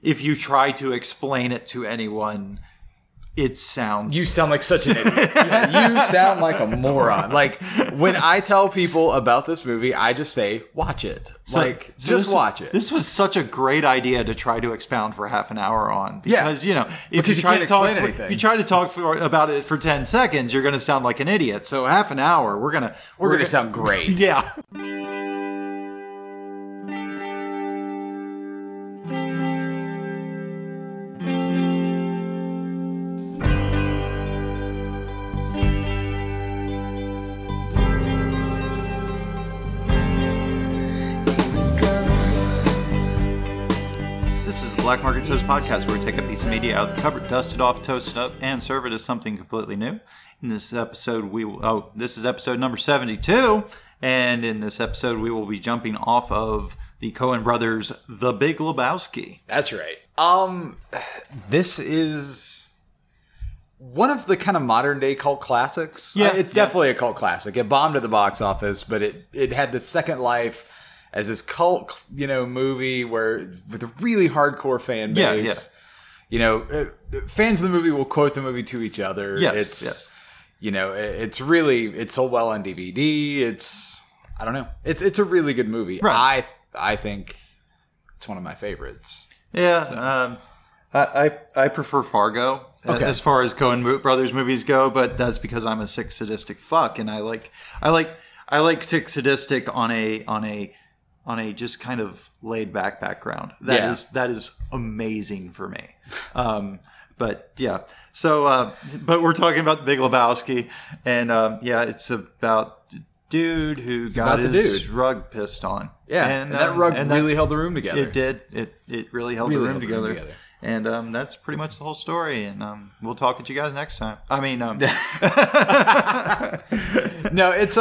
if you try to explain it to anyone, it sounds... You sound like such an idiot. Yeah, you sound like a moron. Like, when I tell people about this movie, I just say, watch it. Just watch it. This was such a great idea to try to expound for half an hour on. Because, if you try to talk about it for 10 seconds, you're going to sound like an idiot. So half an hour, we're going to sound great. Yeah. Black Market Toast Podcast, where we take a piece of media out of the cupboard, dust it off, toast it up, and serve it as something completely new. In this episode, this is episode number 72, and in this episode, we will be jumping off of the Coen Brothers' The Big Lebowski. That's right. This is one of the kind of modern day cult classics. Yeah, it's definitely a cult classic. It bombed at the box office, but it had the second life as this cult, movie with a really hardcore fan base. Yeah. Fans of the movie will quote the movie to each other. Yes. It's sold well on DVD. It's a really good movie. Right. I think it's one of my favorites. Yeah. So. I prefer Fargo as far as Coen Brothers movies go, but that's because I'm a sick sadistic fuck, and I like sick sadistic on a just kind of laid back background. That is amazing for me. But yeah, so but we're talking about The Big Lebowski, and it's about the dude who got his rug pissed on. Yeah, and that rug really held the room together. It did. It really held the room together. And that's pretty much the whole story. And we'll talk at you guys next time. No, it's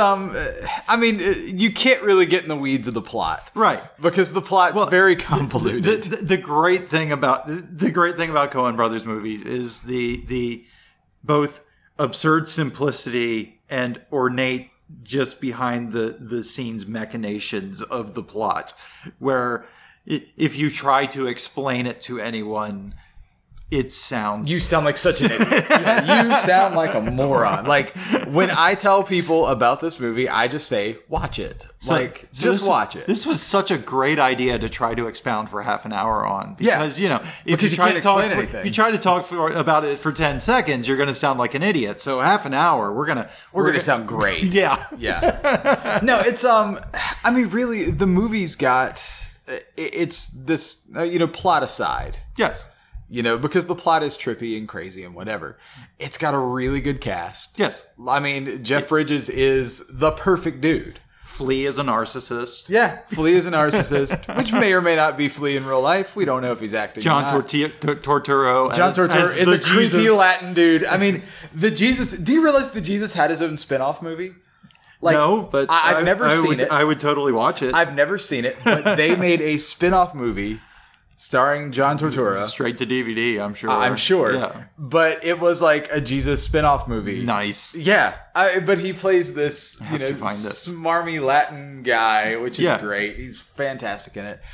you can't really get in the weeds of the plot, right? Because the plot's very convoluted. The great thing about Coen Brothers movies is the both absurd simplicity and ornate just behind the scenes machinations of the plot, where if you try to explain it to anyone, it sounds... You sound like such an idiot. Yeah, you sound like a moron. Like, when I tell people about this movie, I just say, watch it. Just watch it. This was such a great idea to try to expound for half an hour on. Because, if you try to talk about it for 10 seconds, you're going to sound like an idiot. So half an hour, we're going to sound great. Yeah. Yeah. No, it's... really, the movie's got... It's this, plot aside. Yes. Because the plot is trippy and crazy and whatever. It's got a really good cast. Yes. Jeff Bridges is the perfect dude. Flea is a narcissist. Yeah, Flea is a narcissist, which may or may not be Flea in real life. We don't know if he's acting. John Turturro. John Turturro is a creepy Latin dude. The Jesus. Do you realize the Jesus had his own spin-off movie? No, but I've never seen it. I would totally watch it. I've never seen it, but they made a spin-off movie starring John Turturro. Straight to DVD, I'm sure. I'm sure. Yeah. But it was like a Jesus spin-off movie. Nice. Yeah. But he plays this, smarmy Latin guy, which is great. He's fantastic in it.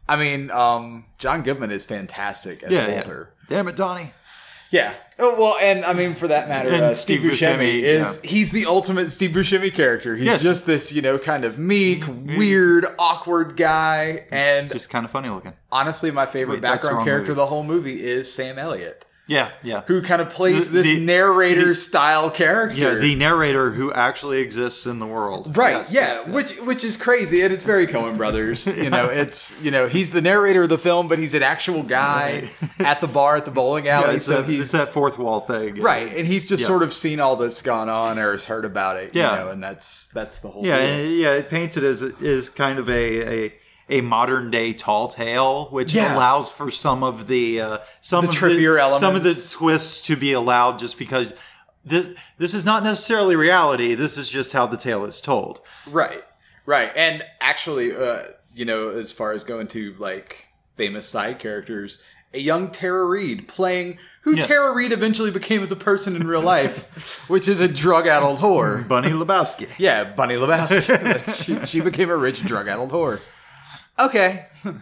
John Goodman is fantastic as Walter. Yeah. Damn it, Donnie. Yeah. Oh, well, and for that matter, Steve Buscemi he's the ultimate Steve Buscemi character. He's just this, kind of meek, weird, awkward guy. And just kind of funny looking. Honestly, my favorite background character of the whole movie is Sam Elliott. Yeah. Who kind of plays this narrator-style character. Yeah, the narrator who actually exists in the world. Right, yes. Which is crazy, and it's very Coen Brothers. It's, he's the narrator of the film, but he's an actual guy at the bar at the bowling alley. It's that fourth wall thing. Right, and he's just sort of seen all that's gone on or has heard about it, and that's the whole deal. It paints it as kind of a modern day tall tale, which allows for some of the trippier elements, some of the twists to be allowed, just because this is not necessarily reality. This is just how the tale is told. Right. And actually, as far as going to famous side characters, a young Tara Reid playing Tara Reid eventually became as a person in real life, which is a drug-addled whore. Bunny Lebowski. Yeah, Bunny Lebowski. She became a rich drug-addled whore. Okay.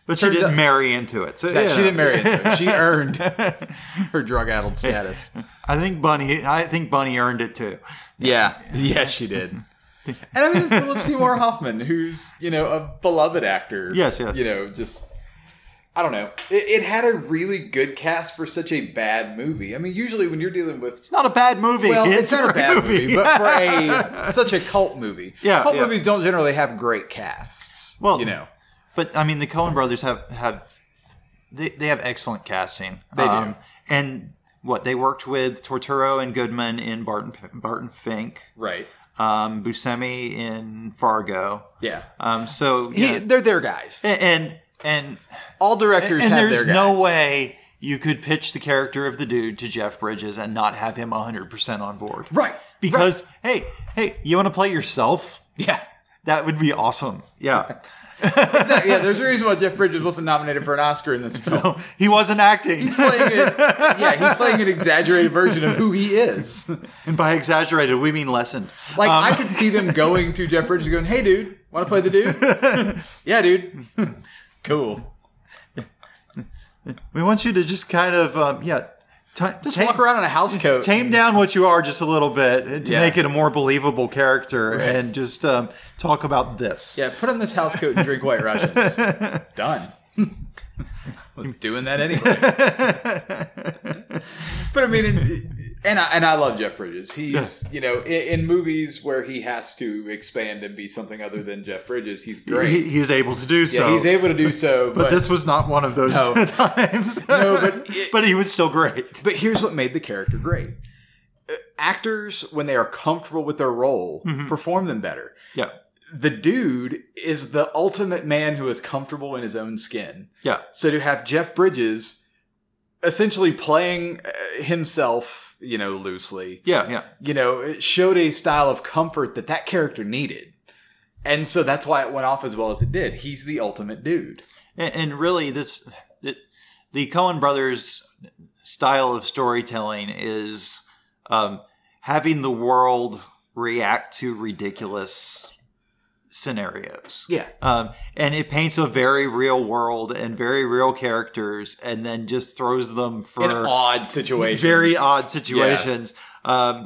But she didn't marry into it. So she didn't marry into it. She earned her drug-addled status. I think Bunny earned it too. Yeah, she did. And I mean, Philip Seymour Hoffman, who's, a beloved actor. Yes. Just, I don't know. It had a really good cast for such a bad movie. I mean, usually when you're dealing with... It's not a bad movie. Well, it's not a bad movie, but for such a cult movie. Cult movies don't generally have great casts. Well, But, I mean, the Coen brothers have excellent casting. They do. And they worked with Turturro and Goodman in Barton Fink. Right. Buscemi in Fargo. Yeah. They're their guys. And all directors have their guys. And there's no way you could pitch the character of the dude to Jeff Bridges and not have him 100% on board. Right. Because, hey, you want to play yourself? Yeah. That would be awesome. Yeah. Exactly. Yeah, there's a reason why Jeff Bridges wasn't nominated for an Oscar in this film. No, he wasn't acting. He's playing he's playing an exaggerated version of who he is. And by exaggerated, we mean lessened. Like, I could see them going to Jeff Bridges going, "Hey, dude, want to play the dude?" "Yeah, dude." "Cool. We want you to just kind of, just walk around in a house coat. Tame down what you are just a little bit to make it a more believable character, and just talk about this." Yeah, put on this house coat and drink White Russians. Done. Was doing that anyway. But I mean, and I love Jeff Bridges. He's in movies where he has to expand and be something other than Jeff Bridges, he's great. He's able to do so. Yeah, he's able to do so. But this was not one of those times. No, but he was still great. But here's what made the character great. Actors, when they are comfortable with their role, perform them better. Yeah. The dude is the ultimate man who is comfortable in his own skin. Yeah. So to have Jeff Bridges essentially playing himself, loosely. Yeah. It showed a style of comfort that character needed. And so that's why it went off as well as it did. He's the ultimate dude. And really, the Coen brothers' style of storytelling is having the world react to ridiculous scenarios. Yeah. And it paints a very real world and very real characters, and then just throws them for in odd situations. Very odd situations. Yeah.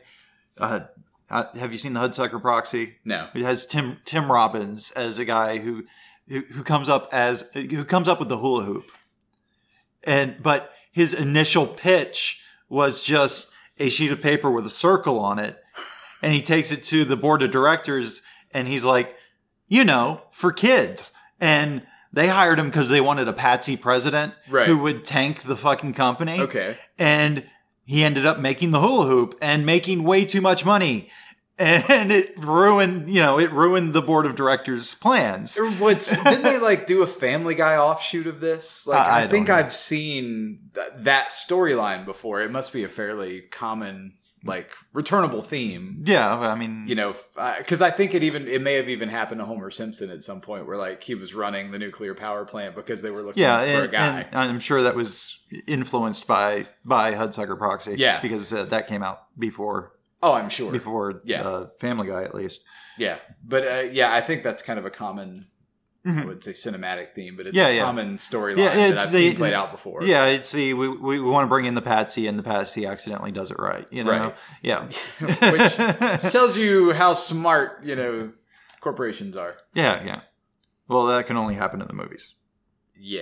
Have you seen the Hudsucker Proxy? No. It has Tim Robbins as a guy who comes up with the hula hoop. But his initial pitch was just a sheet of paper with a circle on it, and he takes it to the board of directors. And he's like, for kids. And they hired him because they wanted a patsy president who would tank the fucking company. Okay. And he ended up making the hula hoop and making way too much money. And it ruined the board of directors' plans. Didn't they do a Family Guy offshoot of this? I think I've seen that storyline before. It must be a fairly common returnable theme. Yeah, I mean, because I think it may have even happened to Homer Simpson at some point where he was running the nuclear power plant because they were looking for a guy. And I'm sure that was influenced by Hudsucker Proxy. Yeah, because that came out before. Oh, I'm sure before Family Guy at least. Yeah, but I think that's kind of a common. I wouldn't say cinematic theme, but it's a common storyline that I've seen played out before. Yeah, it's we want to bring in the patsy, and the patsy accidentally does it right. Right. Yeah. Which tells you how smart, corporations are. Yeah. Well, that can only happen in the movies. Yeah.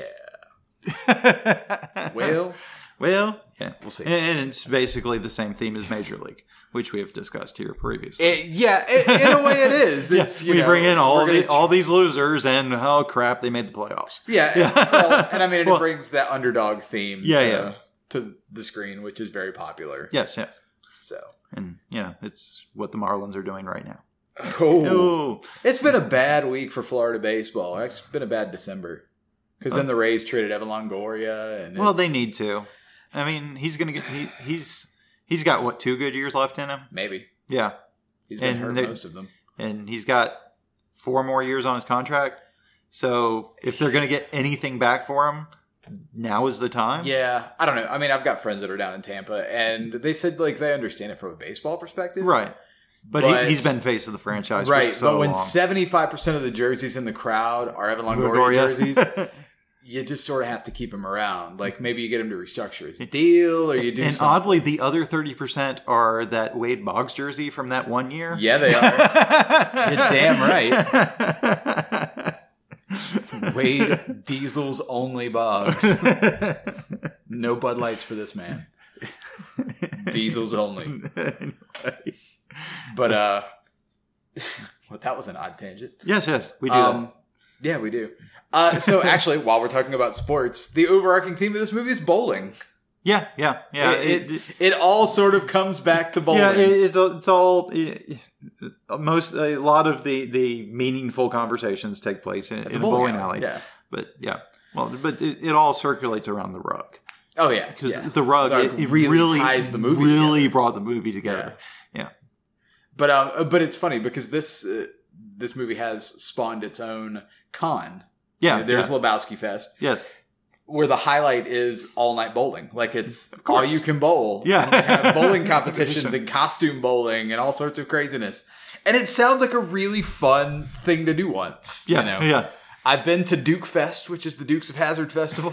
Well, yeah. We'll see. And it's basically the same theme as Major League, which we have discussed here previously. In a way it is. It's, we bring in all these losers, and oh crap, they made the playoffs. Yeah. And I mean, it brings that underdog theme to the screen, which is very popular. Yes. So. And, it's what the Marlins are doing right now. Oh. It's been a bad week for Florida baseball. It's been a bad December. Because then the Rays traded Evan Longoria. And they need to. I mean, he's going to get... He's got, what, 2 good years left in him? Maybe. Yeah. He's been hurt most of them. And he's got 4 more years on his contract. So if they're going to get anything back for him, now is the time. Yeah. I don't know. I mean, I've got friends that are down in Tampa, and they said they understand it from a baseball perspective. Right. But he's been face of the franchise for so long. But when 75% of the jerseys in the crowd are Evan Longoria jerseys, you just sort of have to keep him around. Like, maybe you get him to restructure his deal, or you do something. Oddly, the other 30% are that Wade Boggs jersey from that one year. Yeah, they are. You're damn right. Wade Diesel's only Boggs. No Bud Lights for this man. Diesel's only. But, well, that was an odd tangent. Yes, we do that. Yeah, we do. So actually, while we're talking about sports, the overarching theme of this movie is bowling. Yeah. It all sort of comes back to bowling. Yeah, it's all a lot of the meaningful conversations take place in a bowling alley. Yeah, but it all circulates around the rug. Oh yeah, because the rug it really ties the movie. Really brought the movie together. Yeah. But it's funny because this movie has spawned its own con. Yeah, there's Lebowski Fest. Yes, where the highlight is all night bowling. Like, it's all you can bowl. Yeah, and they have bowling competitions and costume bowling and all sorts of craziness. And it sounds like a really fun thing to do once. Yeah, you know? Yeah. I've been to Duke Fest, which is the Dukes of Hazzard Festival.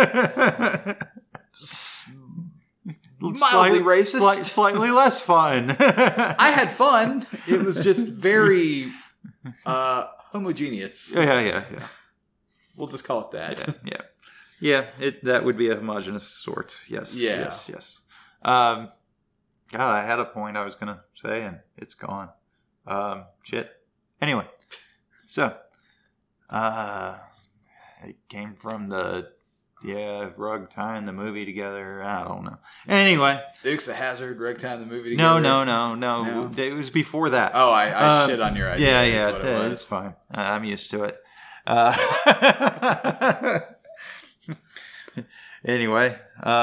Mildly racist. Slightly less fun. I had fun. It was just very homogeneous. Yeah. We'll just call it that. Yeah. That would be a homogeneous sort. Yes. Yeah. Yes. God, I had a point I was gonna say and it's gone. Shit. Anyway, so it came from the rug tying the movie together. I don't know. Anyway, Dukes of Hazzard, rug tying the movie together. No. It was before that. Oh, I shit on your idea. Yeah. It's fine. I'm used to it. Anyway,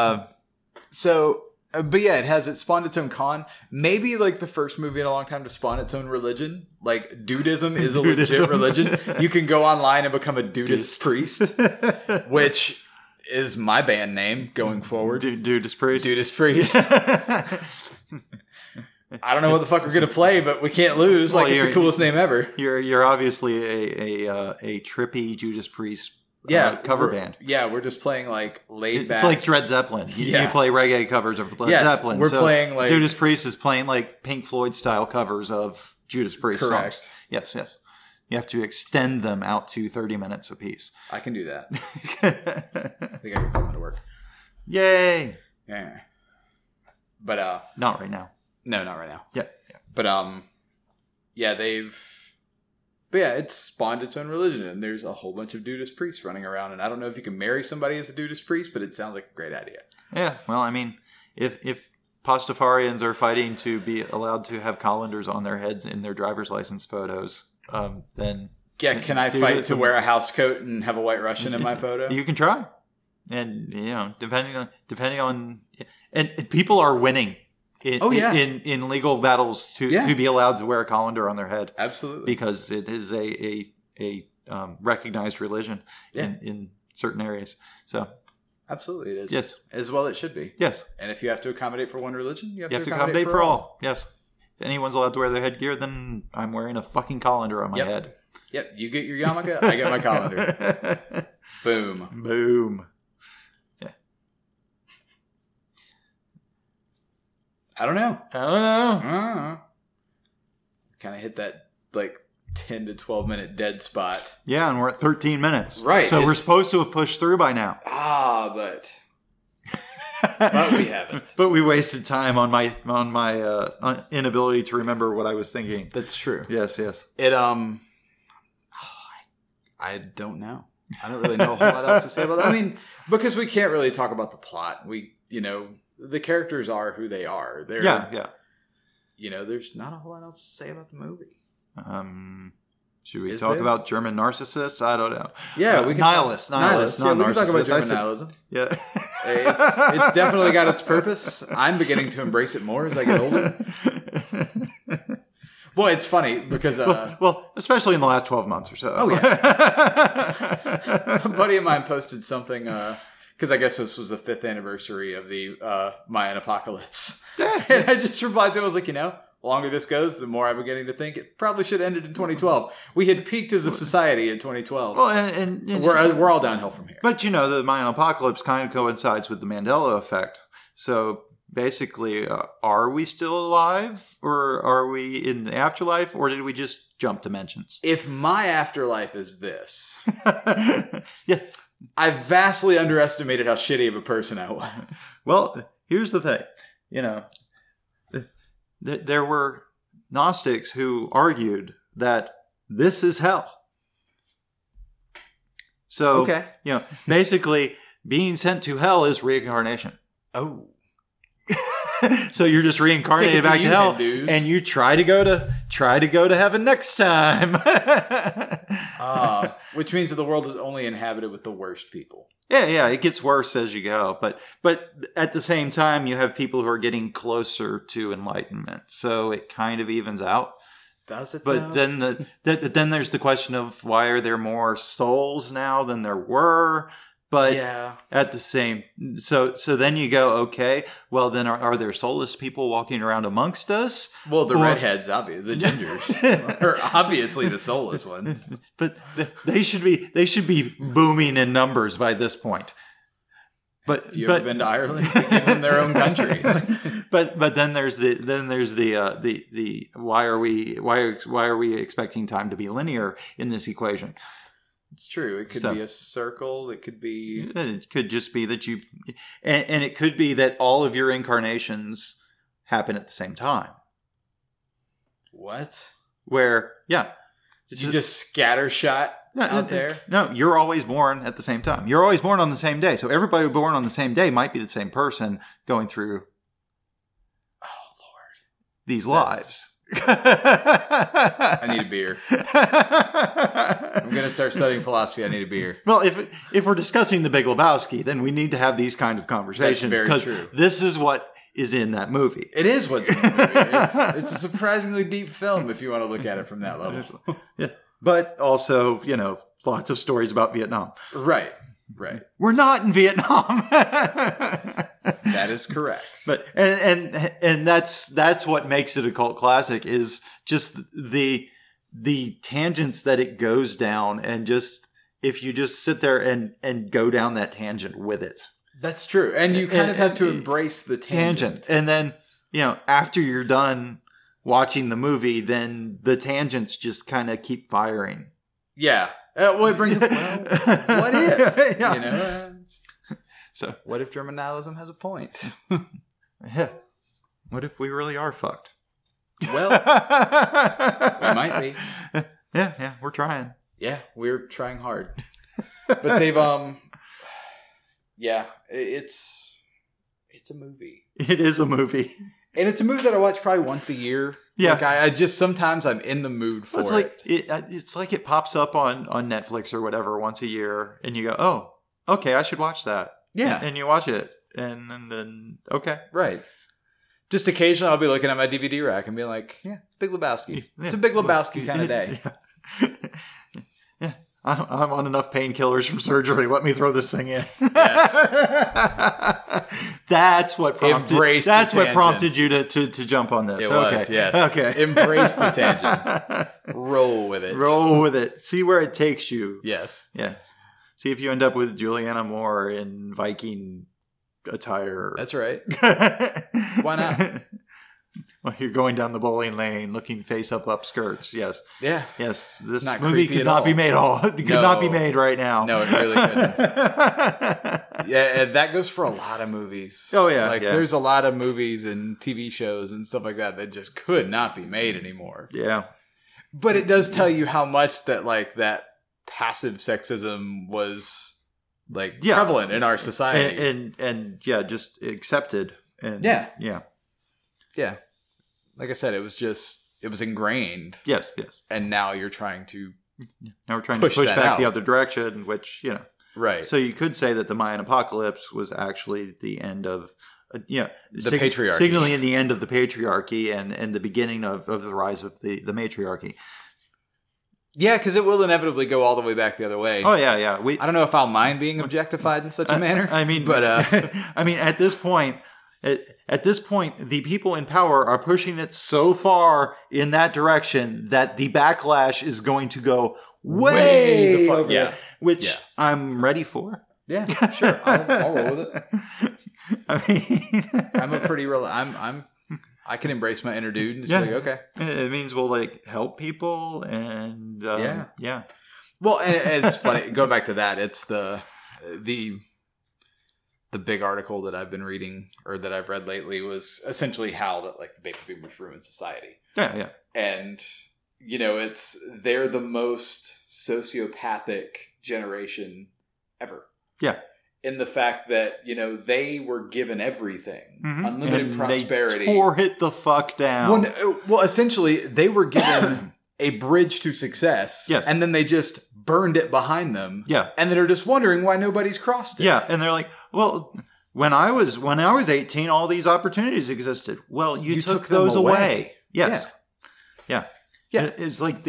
but yeah, it spawned its own con. Maybe like the first movie in a long time to spawn its own religion. Like, dudism is a legit religion. You can go online and become a dudist priest, which is my band name going forward. Dudist priest. Dudist priest. I don't know what the fuck we're gonna play, but we can't lose. Well, it's the coolest name ever. You're obviously a trippy Judas Priest cover band. Yeah, we're just playing like laid back. It's like Led Zeppelin. You play reggae covers of Led Zeppelin. We're playing like Judas Priest is playing like Pink Floyd style covers of Judas Priest songs. Yes. You have to extend them out to 30 minutes apiece. I can do that. I think I can come to work. Yay! Yeah. But not right now. No, not right now. Yeah. But it's spawned its own religion, and there's a whole bunch of dudist priests running around, and I don't know if you can marry somebody as a dudist priest, but it sounds like a great idea. Yeah, well, I mean, if Pastafarians are fighting to be allowed to have colanders on their heads in their driver's license photos, then... Yeah, can I fight to wear a house coat and have a white Russian in my photo? You can try. And, depending on... And people are winning in legal battles to be allowed to wear a colander on their head. Absolutely. Because it is a recognized religion in certain areas. So... Absolutely, it is. Yes. As well it should be. Yes. And if you have to accommodate for one religion, you have to accommodate for all. Yes. If anyone's allowed to wear their headgear, then I'm wearing a fucking colander on my head. Yep. You get your yarmulke, I get my colander. Boom. Yeah. I don't know. Kind of hit that, 10 to 12 minute dead spot. Yeah, and we're at 13 minutes. Right. So we're supposed to have pushed through by now. But we haven't. But we wasted time on my inability to remember what I was thinking. That's true. Yes. It I don't know. I don't really know a whole lot else to say about that. I mean, because we can't really talk about the plot. The characters are who they are. They're there's not a whole lot else to say about the movie. Should we talk about German narcissists? I don't know. Yeah, we can nihilists, not we can talk about German nihilism. Yeah, it's definitely got its purpose. I'm beginning to embrace it more as I get older. Well, it's funny because well, especially in the last 12 months or so. Oh yeah, a buddy of mine posted something because I guess this was the 5th anniversary of the Mayan apocalypse, and I just replied to him. I was like, longer this goes, the more I'm beginning to think it probably should have ended in 2012. We had peaked as a society in 2012. Well, and we're all downhill from here. But, the Mayan apocalypse kind of coincides with the Mandela effect. So basically, are we still alive, or are we in the afterlife, or did we just jump dimensions? If my afterlife is this, yeah, I vastly underestimated how shitty of a person I was. Well, here's the thing. There were Gnostics who argued that this is hell. So, okay. Basically, being sent to hell is reincarnation. Oh. So you're just reincarnated back to hell, Hindus. And you try to go to heaven next time. Which means that the world is only inhabited with the worst people. Yeah, it gets worse as you go, but at the same time, you have people who are getting closer to enlightenment, so it kind of evens out. Does it? But then then there's the question of why are there more souls now than there were? But at the same, so then you go, okay, well then are there soulless people walking around amongst us? Well, the redheads, obviously, the gingers, are obviously the soulless ones. But they should be booming in numbers by this point. But have you ever been to Ireland? They give them their own country. but then there's the why are we expecting time to be linear in this equation? It's true. It could be a circle. It could be... It could just be that you... And it could be that all of your incarnations happen at the same time. What? Where, Did you just scattershot out there? No, you're always born at the same time. You're always born on the same day. So everybody born on the same day might be the same person going through... Oh, Lord. These lives. I need a beer. I'm going to start studying philosophy. I need a beer. Well, if we're discussing The Big Lebowski, then we need to have these kinds of conversations because this is what is in that movie. It is what's in the movie. It's a surprisingly deep film if you want to look at it from that level. Yeah, but also, lots of stories about Vietnam. Right. We're not in Vietnam. That is correct. But and that's what makes it a cult classic is just the tangents that it goes down, and just if you just sit there and go down that tangent with it. That's true. And you kind of have to embrace the tangent. And then, after you're done watching the movie, then the tangents just kind of keep firing. Yeah. Well, it brings up, what if? Yeah. So, what if German nihilism has a point? Yeah. What if we really are fucked? Well, we might be. Yeah, we're trying. Yeah, we're trying hard. But they've, it's a movie. It is a movie. And it's a movie that I watch probably once a year. Yeah. Like I just, sometimes I'm in the mood for it. It's like it pops up on Netflix or whatever once a year, and you go, oh, okay, I should watch that. Yeah. And you watch it, and then, okay. Right. Just occasionally I'll be looking at my DVD rack and be like, yeah, it's Big Lebowski. Yeah. It's a Big Lebowski kind of day. Yeah. I'm on enough painkillers from surgery. Let me throw this thing in. Yes. That's what prompted you to jump on this. It was, yes. Okay. Embrace the tangent. Roll with it. See where it takes you. Yes. Yeah. See if you end up with Juliana Moore in Viking attire. That's right. Why not? Well, you're going down the bowling lane, looking face up skirts. Yes. Yeah. Yes. This not movie could not be made not be made right now. No, it really couldn't. Yeah, and that goes for a lot of movies. Oh yeah. There's a lot of movies and TV shows and stuff like that just could not be made anymore. Yeah. But it does tell you how much that passive sexism was prevalent in our society. And just accepted. And yeah. Like I said, it was ingrained. Yes. And now you're trying to push back the other direction, which, Right. So you could say that the Mayan apocalypse was actually the end of, the patriarchy. Signaling the end of the patriarchy and the beginning of the rise of the matriarchy. Yeah, because it will inevitably go all the way back the other way. Oh, yeah. I don't know if I'll mind being objectified in such a manner. But at this point, At this point, the people in power are pushing it so far in that direction that the backlash is going to go way over it, which I'm ready for. Yeah, sure. I'll roll with it. I mean, I'm a pretty real. I can embrace my inner dude and just be like, okay. It means we'll like help people and yeah. Well, and it's funny going back to that. It's the big article that I've been reading or that I've read lately was essentially how that like the baby boomers ruin society. Yeah. And they're the most sociopathic generation ever. Yeah. In the fact that, they were given everything. Unlimited and prosperity. They tore it the fuck down. Well, essentially, they were given a bridge to success. Yes. And then they just burned it behind them. Yeah. And they're just wondering why nobody's crossed it. Yeah. And they're like, well, when I was 18, all these opportunities existed. Well, you took those away. Yes. Yeah. It's like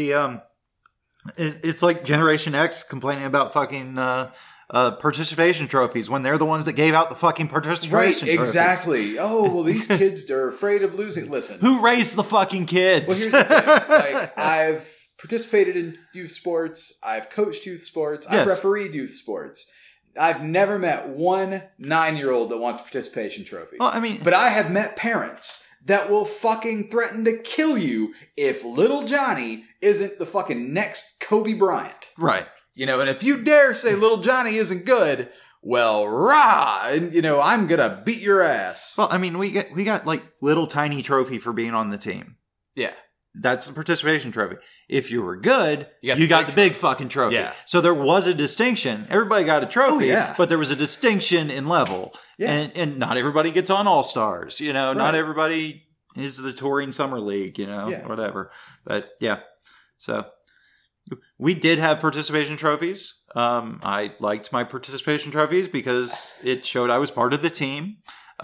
it's like Generation X complaining about fucking participation trophies when they're the ones that gave out the fucking participation trophies. Exactly. Oh, well, these kids are afraid of losing. Listen. Who raised the fucking kids? Well, here's the thing. Like, I've participated in youth sports. I've coached youth sports. I've refereed youth sports. I've never met one 9-year-old that wants a participation trophy. Well, I mean, but I have met parents that will fucking threaten to kill you if little Johnny isn't the fucking next Kobe Bryant. Right. And if you dare say little Johnny isn't good, well, rah, and I'm gonna beat your ass. Well, I mean, we got like little tiny trophy for being on the team. Yeah. That's the participation trophy. If you were good, you got the big fucking trophy. Yeah. So there was a distinction. Everybody got a trophy, but there was a distinction in level. Yeah. And not everybody gets on All-Stars. Not everybody is the touring summer league, whatever. But yeah. So we did have participation trophies. I liked my participation trophies because it showed I was part of the team.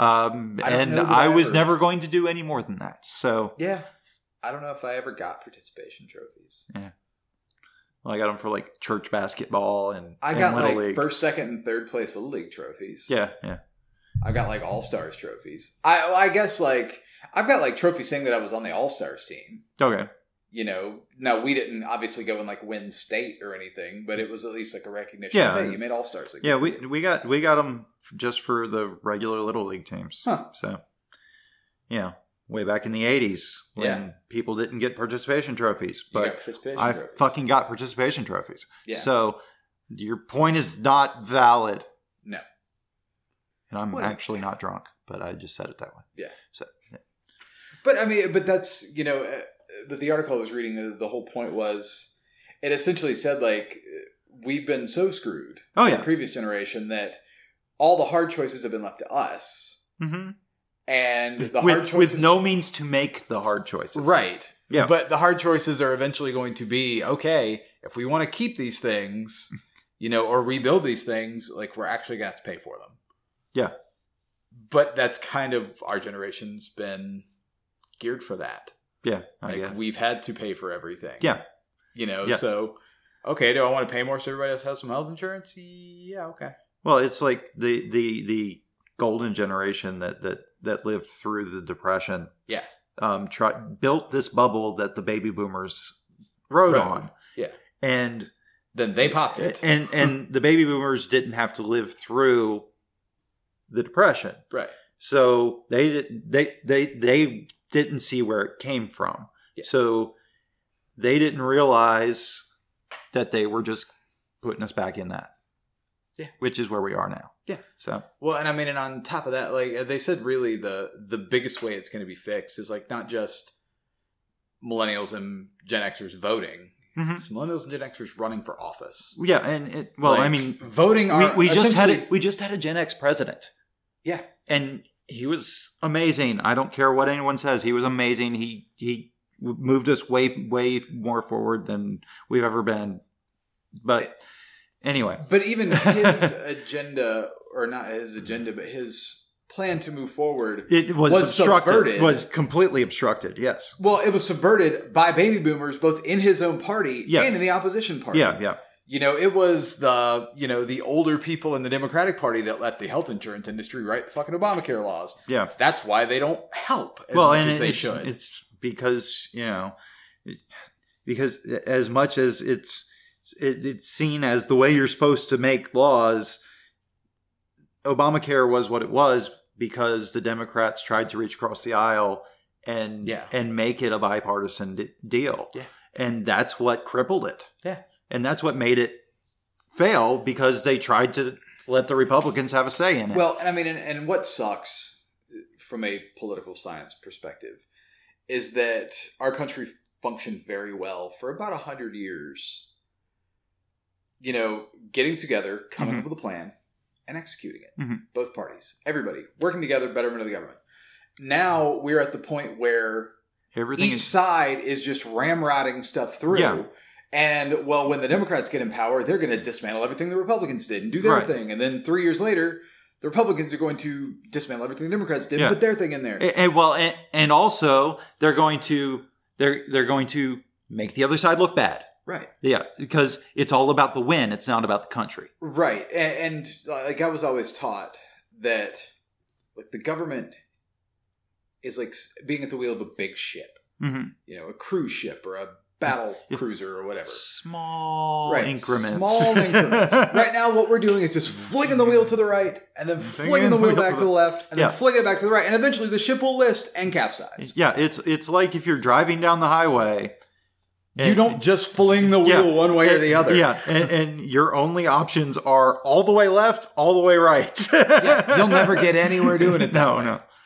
I was never going to do any more than that. So yeah. I don't know if I ever got participation trophies. Yeah. Well, I got them for like church basketball and I got Little like League. First, second, and third place Little League trophies. Yeah. I got like All-Stars trophies. I guess like I've got like trophies saying that I was on the All-Stars team. Okay. Now we didn't obviously go and like win state or anything, but it was at least like a recognition. Yeah. Hey, you made All-Stars. Like, yeah, we got them just for the regular Little League teams. Huh. So, yeah. Way back in the 80s when people didn't get participation trophies. But I fucking got participation trophies. Yeah. So your point is not valid. No. And I'm actually not drunk, but I just said it that way. Yeah. So, yeah. But I mean, but that's, but the article I was reading, the whole point was, it essentially said like, we've been so screwed in the previous generation that all the hard choices have been left to us. Mm-hmm. And the hard choices... With no means to make the hard choices. Right. Yeah. But the hard choices are eventually going to be, okay, if we want to keep these things, or rebuild these things, like we're actually going to have to pay for them. Yeah. But that's kind of, our generation's been geared for that. Yeah, I guess. We've had to pay for everything. Yeah. So, okay, do I want to pay more so everybody else has some health insurance? Yeah, okay. Well, it's like the golden generation that lived through the Depression. Yeah. Built this bubble that the baby boomers rode on. Yeah. And then they popped it. And the baby boomers didn't have to live through the Depression. Right. So they didn't see where it came from. Yeah. So they didn't realize that they were just putting us back in that. Yeah. Which is where we are now. Yeah. So, well, and I mean, and on top of that, like they said, really the biggest way it's going to be fixed is like not just millennials and Gen Xers voting. Mm-hmm. It's millennials and Gen Xers running for office. Yeah. And I mean, voting we just had a Gen X president. Yeah. And he was amazing. I don't care what anyone says. He was amazing. He moved us way, way more forward than we've ever been. But anyway. But even his agenda, or not his agenda, but his plan to move forward, it was subverted. Was completely obstructed, yes. Well, it was subverted by baby boomers, both in his own party and in the opposition party. Yeah, yeah. It was the older people in the Democratic Party that let the health insurance industry write the fucking Obamacare laws. Yeah. That's why they don't help as much as they should. It's because, because as much as it's seen as the way you're supposed to make laws, Obamacare was what it was because the Democrats tried to reach across the aisle and make it a bipartisan deal. Yeah. And that's what crippled it. Yeah. And that's what made it fail because they tried to let the Republicans have a say in it. Well, I mean, and what sucks from a political science perspective is that our country functioned very well for about 100 years, getting together, coming up with a plan, and executing it. Mm-hmm. Both parties. Everybody. Working together, betterment of the government. Now we're at the point where each side is just ramrodding stuff through. Yeah. And, when the Democrats get in power, they're going to dismantle everything the Republicans did and do their thing. And then 3 years later, the Republicans are going to dismantle everything the Democrats did and put their thing in there. And also, they're going to make the other side look bad. Right. Yeah, because it's all about the win. It's not about the country. Right. And I was always taught that the government is like being at the wheel of a big ship. Mm-hmm. A cruise ship or a battle cruiser or whatever. Small increments. Right now, what we're doing is just flinging the wheel to the right and then flinging the wheel back to the left and then flinging it back to the right. And eventually the ship will list and capsize. Yeah, it's like if you're driving down the highway. You don't just fling the wheel one way or the other. Yeah, and your only options are all the way left, all the way right. You'll never get anywhere doing it that way.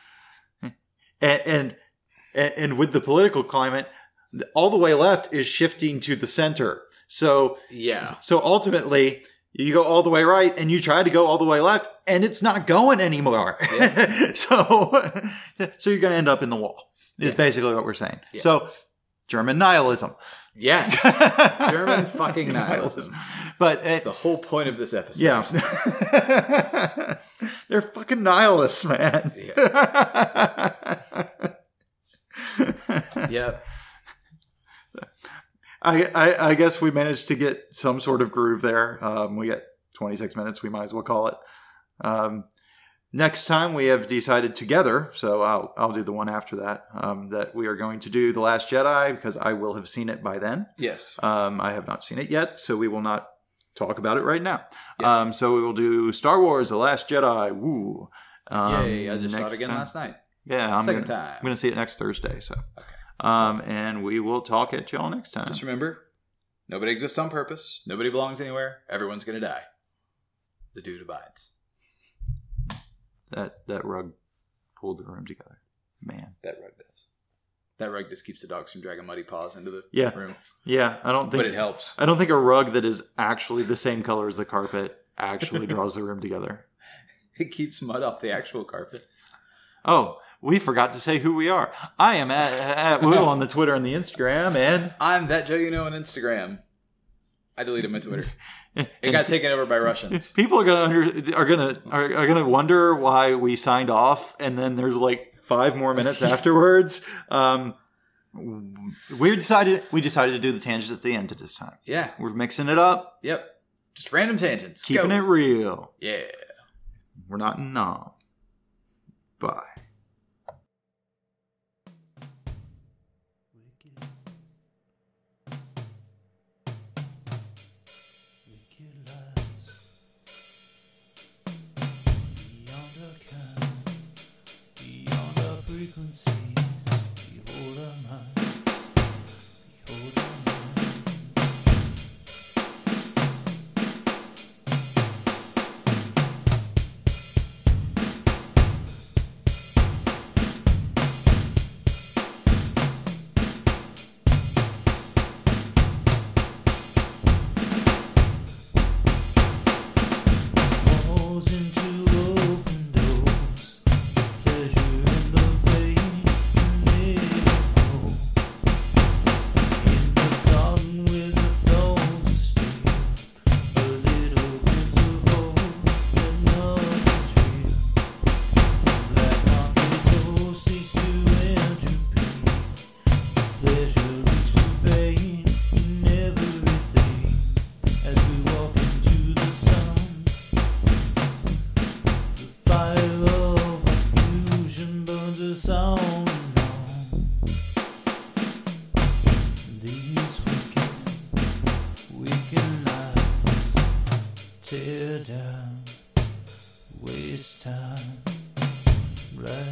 No. And with the political climate, all the way left is shifting to the center. So ultimately, you go all the way right and you try to go all the way left and it's not going anymore. Yeah. so you're going to end up in the wall is basically what we're saying. Yeah. So German nihilism. Yes. German fucking nihilism. But that's the whole point of this episode. Yeah. They're fucking nihilists, man. Yeah. Yep. I guess we managed to get some sort of groove there. We got 26 minutes. We might as well call it. Next time we have decided together, so I'll do the one after that, that we are going to do The Last Jedi because I will have seen it by then. Yes. I have not seen it yet, so we will not talk about it right now. Yes. So we will do Star Wars: The Last Jedi. Woo! Yay! I just saw it again last night. Yeah, I'm going time. I'm going to see it next Thursday. So. Okay. And we will talk at y'all next time. Just remember, nobody exists on purpose. Nobody belongs anywhere. Everyone's going to die. The dude abides. That rug pulled the room together. Man. That rug does. That rug just keeps the dogs from dragging muddy paws into the room. Yeah, I don't think... But it helps. I don't think a rug that is actually the same color as the carpet actually draws the room together. It keeps mud off the actual carpet. Oh, we forgot to say who we are. I am at Woo on the Twitter and the Instagram, and I'm that Joe you know on Instagram. I deleted my Twitter. It got taken over by Russians. People are gonna wonder why we signed off, and then there's like 5 more minutes afterwards. We decided to do the tangents at the end of this time. Yeah, we're mixing it up. Yep, just random tangents. Keeping it real. Yeah, we're not numb. Bye.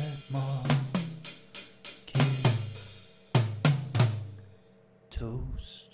Toast.